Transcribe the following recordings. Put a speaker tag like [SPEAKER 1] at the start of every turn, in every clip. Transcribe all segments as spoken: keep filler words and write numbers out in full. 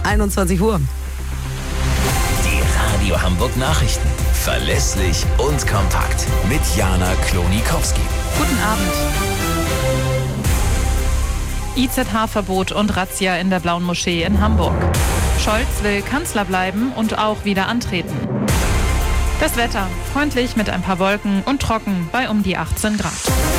[SPEAKER 1] einundzwanzig Uhr.
[SPEAKER 2] Die Radio Hamburg Nachrichten. Verlässlich und kompakt. Mit Jana Klonikowski.
[SPEAKER 3] Guten Abend. I Z H-Verbot und Razzia in der Blauen Moschee in Hamburg. Scholz will Kanzler bleiben und auch wieder antreten. Das Wetter freundlich mit ein paar Wolken und trocken bei um die achtzehn Grad.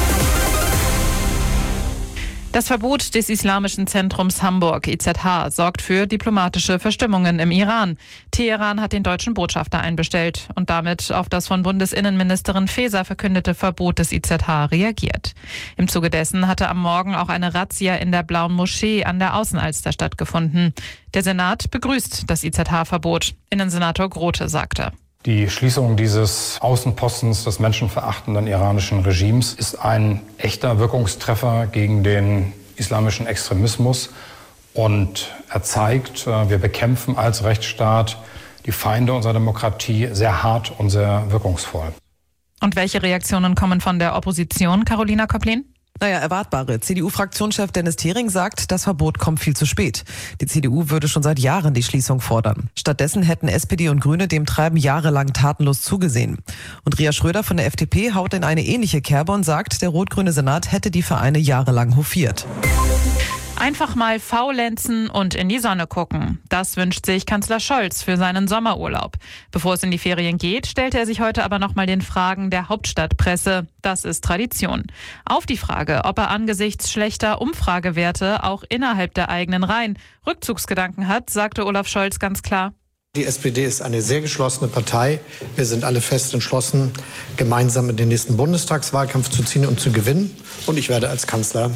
[SPEAKER 3] Das Verbot des Islamischen Zentrums Hamburg, I Z H, sorgt für diplomatische Verstimmungen im Iran. Teheran hat den deutschen Botschafter einbestellt und damit auf das von Bundesinnenministerin Faeser verkündete Verbot des I Z H reagiert. Im Zuge dessen hatte am Morgen auch eine Razzia in der Blauen Moschee an der Außenalster stattgefunden. Der Senat begrüßt das I Z H-Verbot. Innensenator Grote sagte:
[SPEAKER 4] Die Schließung dieses Außenpostens des menschenverachtenden iranischen Regimes ist ein echter Wirkungstreffer gegen den islamischen Extremismus. Und er zeigt, wir bekämpfen als Rechtsstaat die Feinde unserer Demokratie sehr hart und sehr wirkungsvoll.
[SPEAKER 3] Und welche Reaktionen kommen von der Opposition, Carolina Kopplin?
[SPEAKER 1] Naja, erwartbare. C D U-Fraktionschef Dennis Thering sagt, das Verbot kommt viel zu spät. Die C D U würde schon seit Jahren die Schließung fordern. Stattdessen hätten S P D und Grüne dem Treiben jahrelang tatenlos zugesehen. Und Ria Schröder von der F D P haut in eine ähnliche Kerbe und sagt, der rot-grüne Senat hätte die Vereine jahrelang hofiert.
[SPEAKER 3] Einfach mal faulenzen und in die Sonne gucken. Das wünscht sich Kanzler Scholz für seinen Sommerurlaub. Bevor es in die Ferien geht, stellte er sich heute aber nochmal den Fragen der Hauptstadtpresse. Das ist Tradition. Auf die Frage, ob er angesichts schlechter Umfragewerte auch innerhalb der eigenen Reihen Rückzugsgedanken hat, sagte Olaf Scholz ganz klar:
[SPEAKER 5] Die S P D ist eine sehr geschlossene Partei. Wir sind alle fest entschlossen, gemeinsam in den nächsten Bundestagswahlkampf zu ziehen und zu gewinnen. Und ich werde als Kanzler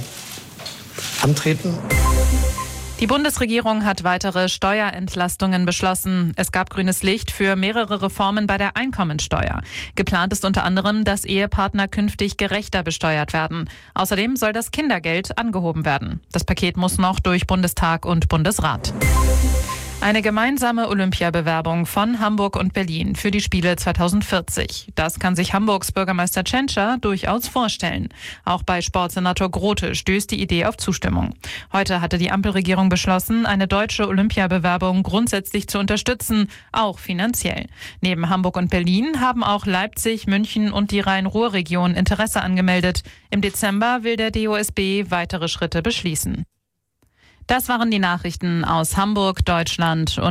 [SPEAKER 5] antreten.
[SPEAKER 3] Die Bundesregierung hat weitere Steuerentlastungen beschlossen. Es gab grünes Licht für mehrere Reformen bei der Einkommensteuer. Geplant ist unter anderem, dass Ehepartner künftig gerechter besteuert werden. Außerdem soll das Kindergeld angehoben werden. Das Paket muss noch durch Bundestag und Bundesrat. Eine gemeinsame Olympiabewerbung von Hamburg und Berlin für die Spiele zweitausendvierzig. Das kann sich Hamburgs Bürgermeister Tschentscher durchaus vorstellen. Auch bei Sportsenator Grote stößt die Idee auf Zustimmung. Heute hatte die Ampelregierung beschlossen, eine deutsche Olympiabewerbung grundsätzlich zu unterstützen, auch finanziell. Neben Hamburg und Berlin haben auch Leipzig, München und die Rhein-Ruhr-Region Interesse angemeldet. Im Dezember will der D O S B weitere Schritte beschließen. Das waren die Nachrichten aus Hamburg, Deutschland und